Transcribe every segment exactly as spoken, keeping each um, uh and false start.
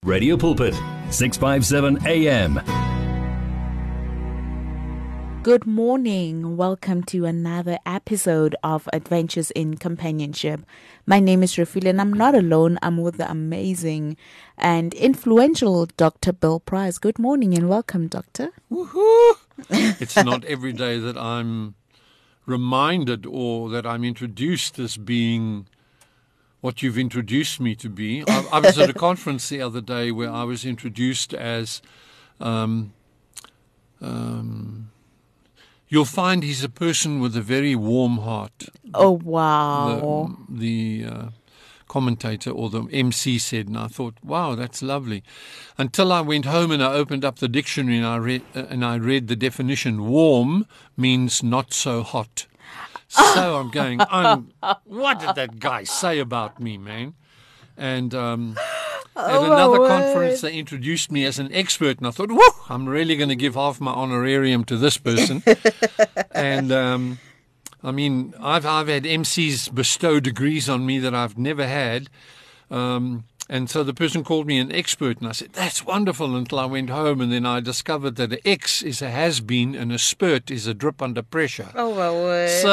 Radio Pulpit, six fifty-seven A M. Good morning. Welcome to another episode of Adventures in Companionship. My name is Rafil and I'm not alone. I'm with the amazing and influential Doctor Bill Price. Good morning and welcome, Doctor. Woohoo! It's not every day that I'm reminded or that I'm introduced as being what you've introduced me to be. I, I was at a conference the other day where I was introduced as, um, um, you'll find he's a person with a very warm heart. Oh, wow. The, the uh, commentator or the M C said, and I thought, wow, that's lovely. Until I went home and I opened up the dictionary and I read, uh, and I read the definition. Warm means not so hot. So I'm going, I'm, what did that guy say about me, man? And um, at Oh, another my conference, word. they introduced me as an expert, and I thought, whoo, I'm really going to give half my honorarium to this person. and um, I mean, I've I've had M Cs bestow degrees on me that I've never had. Um, and so the person called me an expert, and I said, that's wonderful, until I went home, and then I discovered that an X is a has-been, and a spurt is a drip under pressure. Oh, my word. So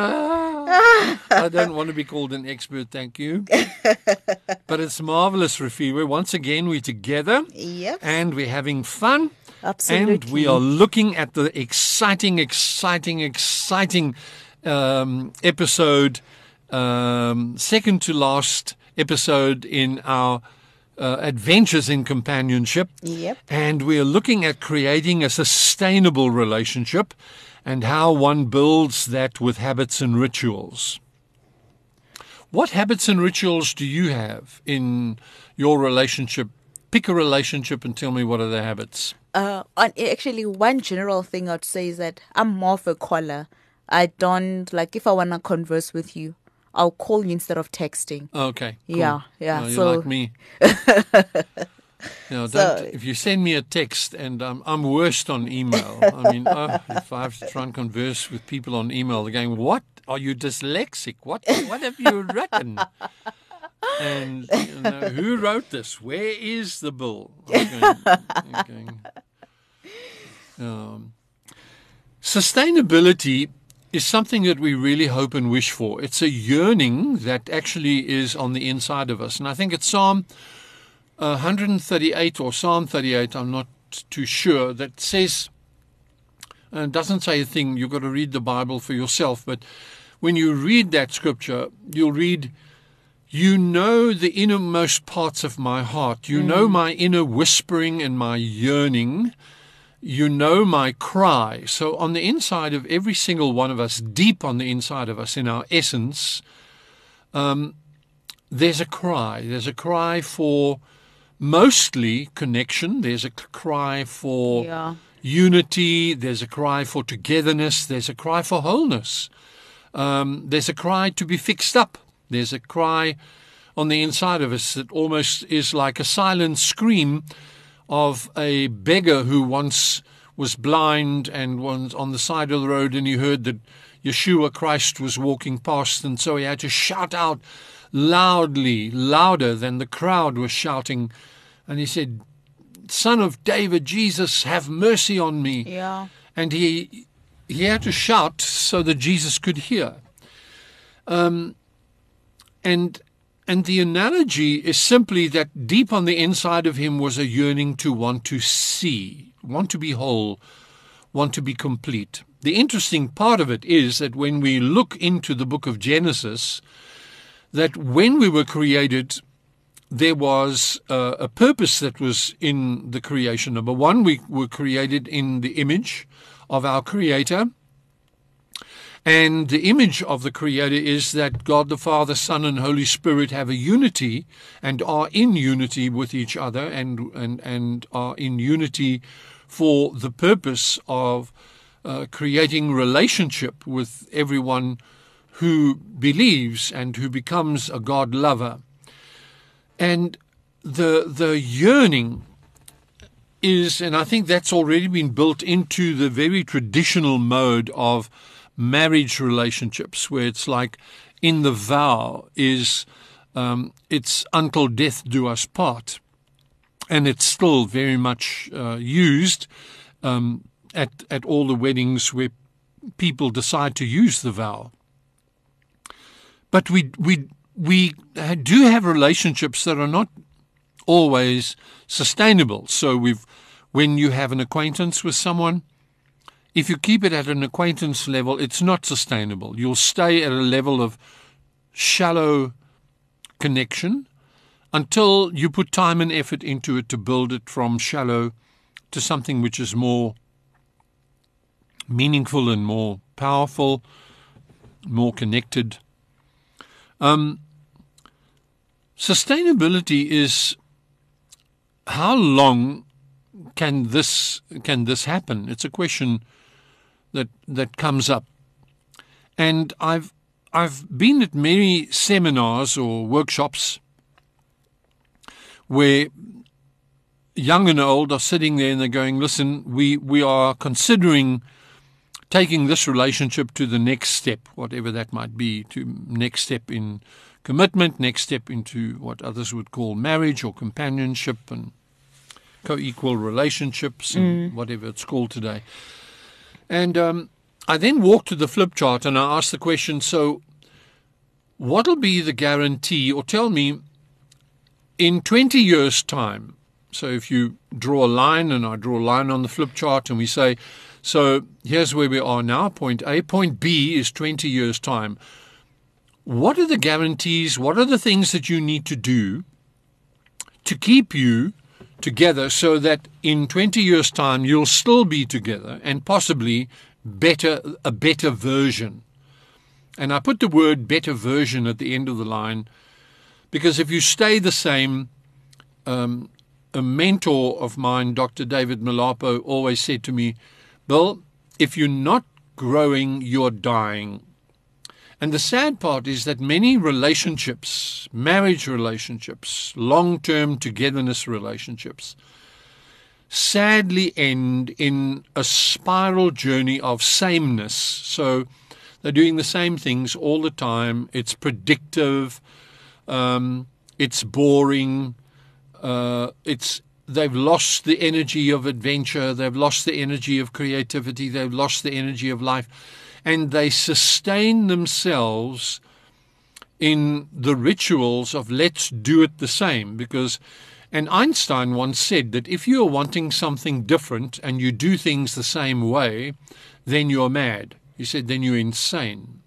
I don't want to be called an expert, thank you. But it's marvelous, Rafiwa. Once again, we're together. Yep. And we're having fun. Absolutely. And we are looking at the exciting, exciting, exciting um, episode, um, second to last episode in our uh, Adventures in Companionship. Yep. And we are looking at creating a sustainable relationship and how one builds that with habits and rituals. What habits and rituals do you have in your relationship? Pick a relationship and tell me what are the habits. Uh, on, actually, one general thing I'd say is that I'm more of a caller. I don't, like, if I want to converse with you, I'll call you instead of texting. Okay. Cool. Yeah, yeah, Oh, you're so- like me. You know, don't, So- if you send me a text, and um, I'm worst on email. I mean, oh, if I have to try and converse with people on email, they're going, what? Are you dyslexic? What What have you written? And you know, who wrote this? Where is the bill? I'm going, I'm going, um, sustainability is something that we really hope and wish for. It's a yearning that actually is on the inside of us. And I think it's Psalm one thirty-eight or Psalm thirty-eight, I'm not too sure, that says, and it doesn't say a thing, you've got to read the Bible for yourself, but when you read that scripture, you'll read, you know the innermost parts of my heart. You know my inner whispering and my yearning. You know my cry. So on the inside of every single one of us, deep on the inside of us, in our essence, um, there's a cry. There's a cry for mostly connection. There's a cry for Yeah. unity. There's a cry for togetherness. There's a cry for wholeness. Um, there's a cry to be fixed up. There's a cry on the inside of us that almost is like a silent scream of a beggar who once was blind and was on the side of the road, and he heard that Yeshua Christ was walking past, and so he had to shout out loudly, louder than the crowd was shouting. And he said, Son of David, Jesus, have mercy on me. Yeah. And he he had to shout so that Jesus could hear. Um, and and the analogy is simply that deep on the inside of him was a yearning to want to see, want to be whole, want to be complete. The interesting part of it is that when we look into the book of Genesis, that when we were created, there was uh, a purpose that was in the creation. Number one, we were created in the image of our Creator. And the image of the Creator is that God the Father, Son, and Holy Spirit have a unity and are in unity with each other and, and, and are in unity for the purpose of uh, creating relationship with everyone who believes and who becomes a God lover. And the the yearning is, and I think that's already been built into the very traditional mode of marriage relationships, where it's like in the vow is um, it's until death do us part. and it's still very much uh, used um, at, at all the weddings where people decide to use the vow. But we, we, we do have relationships that are not always sustainable. So we've, when you have an acquaintance with someone, if you keep it at an acquaintance level, it's not sustainable. You'll stay at a level of shallow connection until you put time and effort into it to build it from shallow to something which is more meaningful and more powerful, more connected. Um, sustainability is how long can this can this happen? It's a question that that comes up, and I've I've been at many seminars or workshops where young and old are sitting there and they're going, "Listen, we we are considering taking this relationship to the next step, whatever that might be, to next step in commitment, next step into what others would call marriage or companionship and co-equal relationships and mm. whatever it's called today." And um, I then walked to the flip chart and I asked the question, so what'll be the guarantee, or tell me, in twenty years' time? So if you draw a line, and I draw a line on the flip chart, and we say, so here's where we are now, point A. Point B is twenty years' time. What are the guarantees? What are the things that you need to do to keep you together so that in twenty years' time you'll still be together and possibly better a better version? And I put the word better version at the end of the line because if you stay the same, um, a mentor of mine, Doctor David Malapo, always said to me, "Bill, if you're not growing, you're dying." And the sad part is that many relationships, marriage relationships, long-term togetherness relationships, sadly end in a spiral journey of sameness. So they're doing the same things all the time. It's predictive. Um, it's boring. Uh, it's they've lost the energy of adventure. They've lost the energy of creativity. They've lost the energy of life. And they sustain themselves in the rituals of let's do it the same. Because, and Einstein once said that if you're wanting something different and you do things the same way, then you're mad. He said, then you're insane.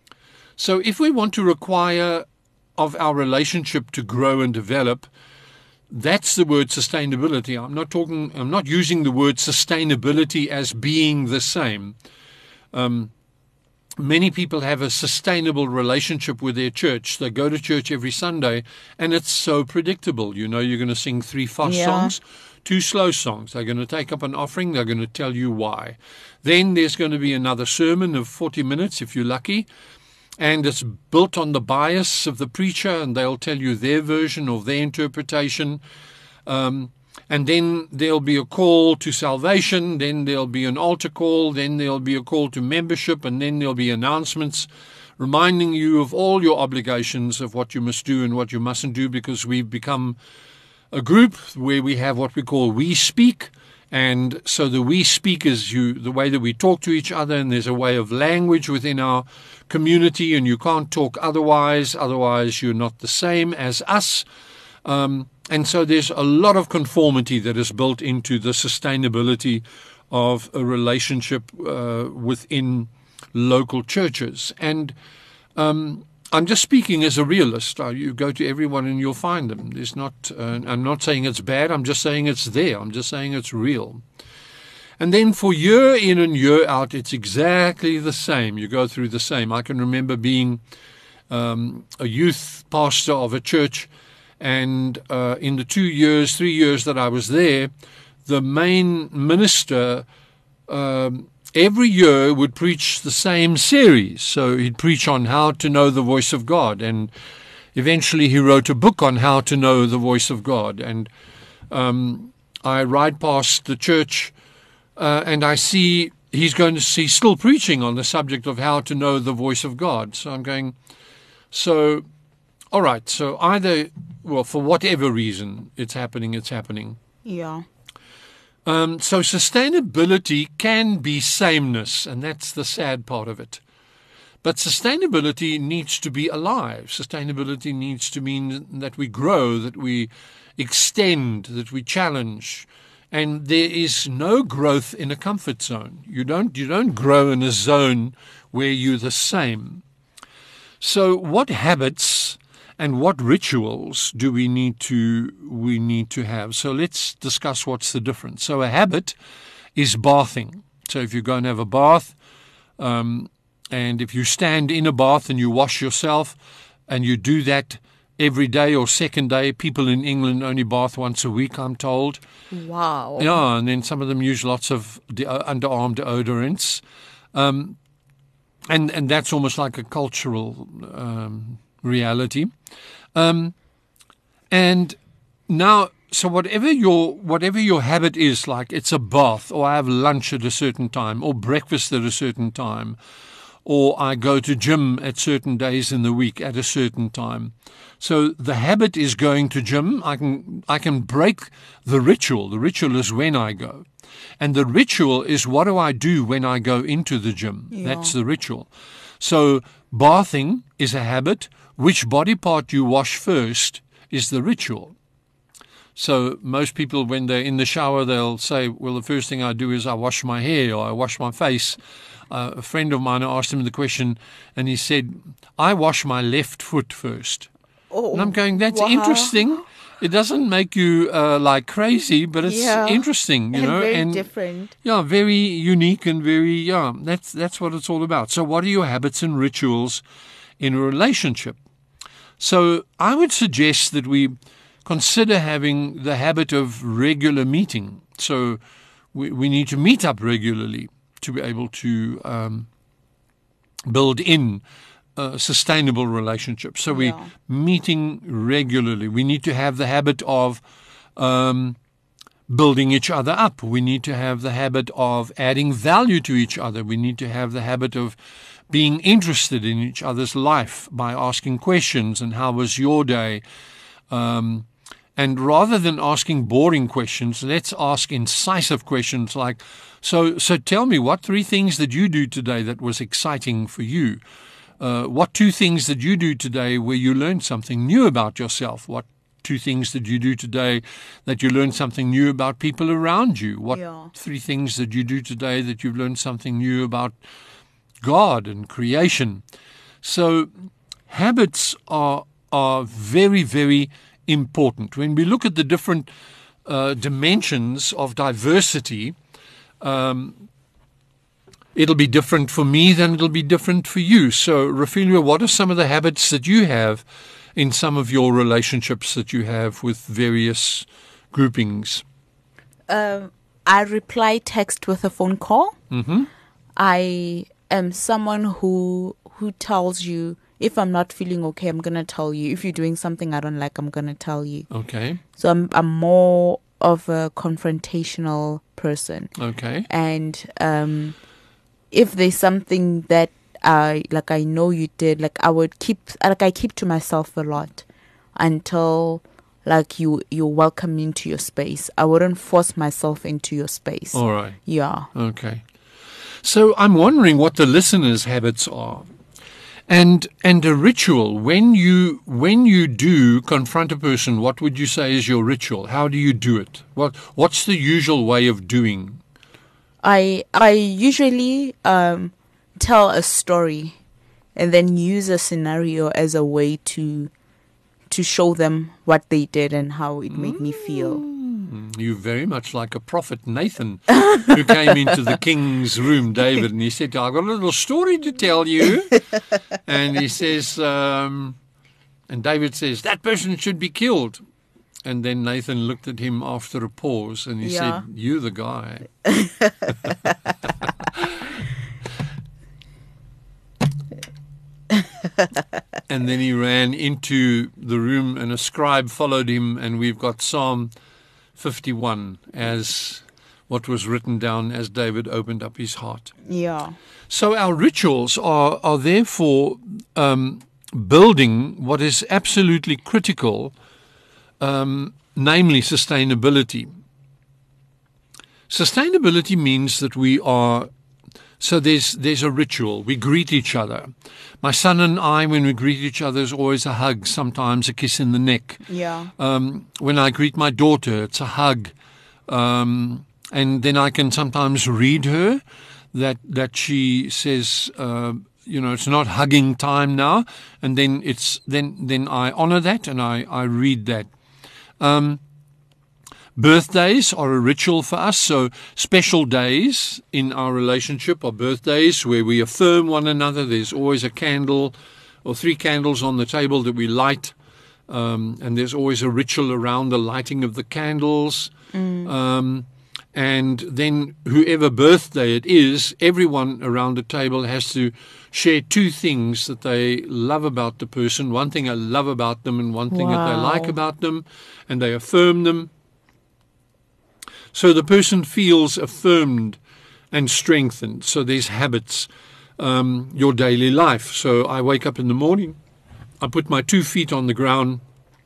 So if we want to require of our relationship to grow and develop, that's the word sustainability. I'm not talking, I'm not using the word sustainability as being the same. Um, Many people have a sustainable relationship with their church. They go to church every Sunday, and it's so predictable. You know, you're going to sing three fast yeah. songs, two slow songs. They're going to take up an offering. They're going to tell you why. Then there's going to be another sermon of forty minutes, if you're lucky, and it's built on the bias of the preacher, and they'll tell you their version or their interpretation. Um And then there'll be a call to salvation, then there'll be an altar call, then there'll be a call to membership, and then there'll be announcements reminding you of all your obligations of what you must do and what you mustn't do, because we've become a group where we have what we call we speak. And so the we speak is you, the way that we talk to each other, and there's a way of language within our community, and you can't talk otherwise, otherwise you're not the same as us. Um, and so there's a lot of conformity that is built into the sustainability of a relationship uh, within local churches. And um, I'm just speaking as a realist. Uh, you go to everyone and you'll find them. There's not. Uh, I'm not saying it's bad. I'm just saying it's there. I'm just saying it's real. And then for year in and year out, it's exactly the same. You go through the same. I can remember being um, a youth pastor of a church. And uh, in the two years, three years that I was there, the main minister um, every year would preach the same series. So he'd preach on how to know the voice of God. And eventually he wrote a book on how to know the voice of God. And um, I ride past the church uh, and I see he's going to see still preaching on the subject of how to know the voice of God. So I'm going, so, all right, so either well, for whatever reason it's happening, it's happening. Yeah. Um, so sustainability can be sameness, and that's the sad part of it. But sustainability needs to be alive. Sustainability needs to mean that we grow, that we extend, that we challenge. And there is no growth in a comfort zone. You don't, you don't grow in a zone where you're the same. So what habits and what rituals do we need to we need to have? So let's discuss what's the difference. So a habit is bathing. So if you go and have a bath, um, and if you stand in a bath and you wash yourself, and you do that every day or second day, people in England only bath once a week, I'm told. Wow. Yeah, and then some of them use lots of de- underarm deodorants. Um, and, and that's almost like a cultural um, reality. Um, and now, so whatever your whatever your habit is, like it's a bath, or I have lunch at a certain time, or breakfast at a certain time, or I go to gym at certain days in the week at a certain time. So the habit is going to gym. I can I can break the ritual. The ritual is when I go. And the ritual is what do I do when I go into the gym? Yeah. That's the ritual. So bathing is a habit. Which body part you wash first is the ritual. So most people, when they're in the shower, they'll say, well, the first thing I do is I wash my hair or I wash my face. Uh, a friend of mine, I asked him the question, and he said, I wash my left foot first. Oh, And I'm going, that's wow. interesting. It doesn't make you uh, like crazy, but it's Yeah. interesting, you and know. very and different. yeah, very unique and very, yeah, that's, that's what it's all about. So what are your habits and rituals in a relationship? So I would suggest that we consider having the habit of regular meeting. So we, we need to meet up regularly to be able to um, build in a sustainable relationship. So we're Yeah. meeting regularly. We need to have the habit of um, building each other up. We need to have the habit of adding value to each other. We need to have the habit of being interested in each other's life by asking questions and how was your day? Um, and rather than asking boring questions, let's ask incisive questions like, so so tell me, what three things did you do today that was exciting for you? Uh, what two things did you do today where you learned something new about yourself? What two things did you do today that you learned something new about people around you? What Yeah. three things did you do today that you've learned something new about God and creation? So habits are are very, very important. When we look at the different uh, dimensions of diversity, um, it'll be different for me than it'll be different for you. So, Rafilia, what are some of the habits that you have in some of your relationships that you have with various groupings? Um, I reply text with a phone call. Mm-hmm. I am someone who who tells you if I'm not feeling okay, I'm gonna tell you. If you're doing something I don't like, I'm gonna tell you. Okay. So I'm I'm more of a confrontational person. Okay. And um, if there's something that I like, I know you did, like I would keep like I keep to myself a lot until like you you welcome me into your space. I wouldn't force myself into your space. All right. Yeah. Okay. So I'm wondering what the listeners' habits are. And and a ritual, when you when you do confront a person, what would you say is your ritual? How do you do it? What what's the usual way of doing? I I usually um, tell a story and then use a scenario as a way to to show them what they did and how it made me feel. You're very much like a prophet Nathan, who came into the king's room, David, and he said, I've got a little story to tell you. And he says, um, and David says, that person should be killed. And then Nathan looked at him after a pause and he Yeah. said, you're the guy. And then he ran into the room and a scribe followed him, and we've got Psalm fifty-one as what was written down as David opened up his heart. Yeah. So our rituals are, are therefore um, building what is absolutely critical um, namely sustainability. Sustainability means that we are, so there's there's a ritual. We greet each other. My son and I, when we greet each other, is always a hug, sometimes a kiss in the neck. Yeah. Um, when I greet my daughter, it's a hug. Um, and then I can sometimes read her that that she says, uh, you know, it's not hugging time now. And then it's then then I honor that and I, I read that. Um, Birthdays are a ritual for us, so special days in our relationship are birthdays where we affirm one another. There's always a candle or three candles on the table that we light, um, and there's always a ritual around the lighting of the candles. Mm. Um, and then whoever birthday it is, everyone around the table has to share two things that they love about the person, one thing I love about them and one thing wow. that they like about them, and they affirm them. So the person feels affirmed and strengthened. So there's habits, um, your daily life. So I wake up in the morning, I put my two feet on the ground,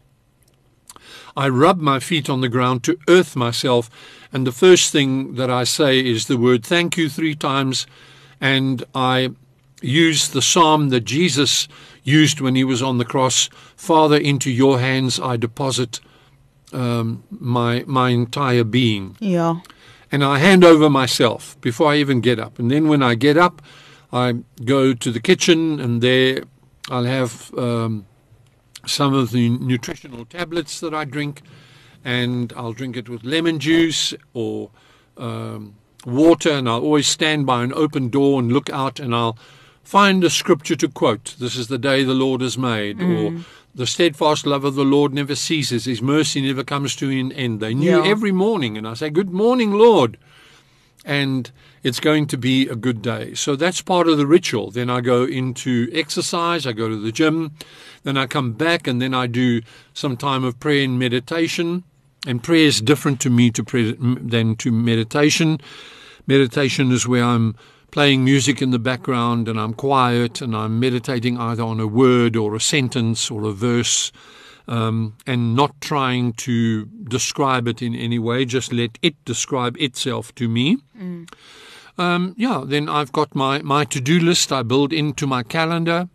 I rub my feet on the ground to earth myself, and the first thing that I say is the word thank you three times, and I use the psalm that Jesus used when he was on the cross. Father, into your hands I deposit Um, my my entire being. Yeah. And I hand over myself before I even get up. And then when I get up, I go to the kitchen, and there I'll have um, some of the nutritional tablets that I drink, and I'll drink it with lemon juice or um, water, and I'll always stand by an open door and look out, and I'll find a scripture to quote. This is the day the Lord has made, mm. or the steadfast love of the Lord never ceases. His mercy never comes to an end. They knew yeah. every morning. And I say, good morning, Lord. And it's going to be a good day. So that's part of the ritual. Then I go into exercise. I go to the gym. Then I come back, and then I do some time of prayer and meditation. And prayer is different to me to pray than to meditation. Meditation is where I'm playing music in the background and I'm quiet and I'm meditating either on a word or a sentence or a verse, um, and not trying to describe it in any way, just let it describe itself to me. Mm. Um, yeah, then I've got my, my to-do list I build into my calendar.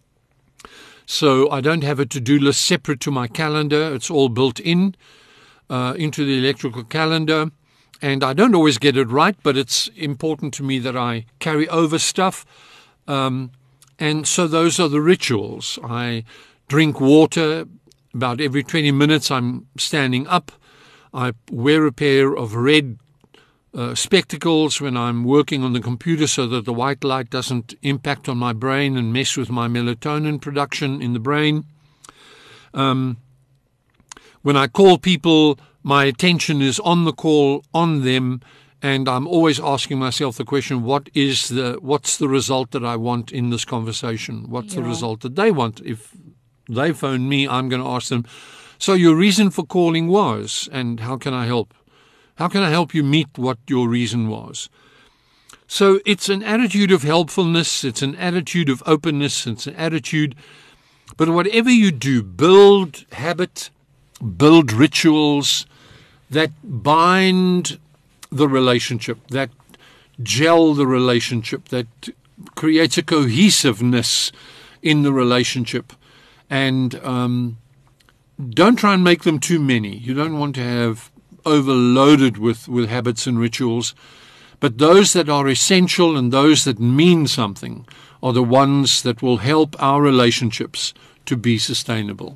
So I don't have a to-do list separate to my calendar. It's all built in uh, into the electrical calendar. And I don't always get it right, but it's important to me that I carry over stuff. Um, and so those are the rituals. I drink water about every twenty minutes. I'm standing up. I wear a pair of red uh, spectacles when I'm working on the computer so that the white light doesn't impact on my brain and mess with my melatonin production in the brain. Um, when I call people, my attention is on the call, on them, and I'm always asking myself the question, what is the, what's the result that I want in this conversation? What's yeah. the result that they want? If they phone me, I'm going to ask them, so your reason for calling was, and how can I help? How can I help you meet what your reason was? So it's an attitude of helpfulness, it's an attitude of openness, it's an attitude, but whatever you do, build habit, build rituals that bind the relationship, that gel the relationship, that creates a cohesiveness in the relationship. And um, don't try and make them too many. You don't want to have overloaded with, with habits and rituals. But those that are essential and those that mean something are the ones that will help our relationships to be sustainable.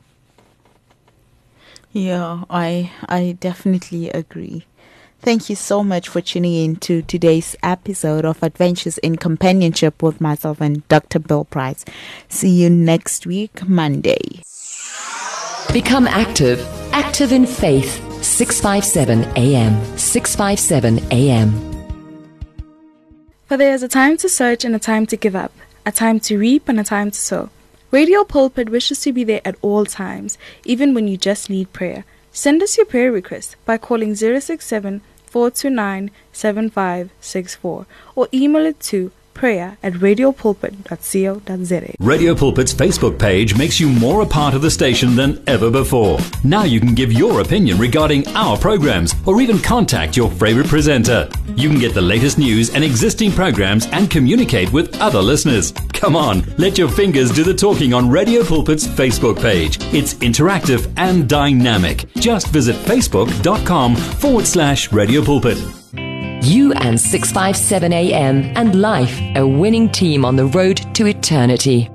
Yeah, I I definitely agree. Thank you so much for tuning in to today's episode of Adventures in Companionship with myself and Doctor Bill Price. See you next week, Monday. Become active. Active in Faith. six fifty-seven A M. six fifty-seven A M. For there is a time to search and a time to give up, a time to reap and a time to sow. Radio Pulpit wishes to be there at all times, even when you just need prayer. Send us your prayer request by calling zero six seven, four two nine, seven five six four or email it to prayer at radio pulpit dot co dot za. Radio Pulpit's Facebook page makes you more a part of the station than ever before. Now you can give your opinion regarding our programs or even contact your favorite presenter. You can get the latest news and existing programs and communicate with other listeners. Come on, let your fingers do the talking on Radio Pulpit's Facebook page. It's interactive and dynamic. Just visit facebook.com forward slash Radio Pulpit. You and six fifty-seven A M and life, a winning team on the road to eternity.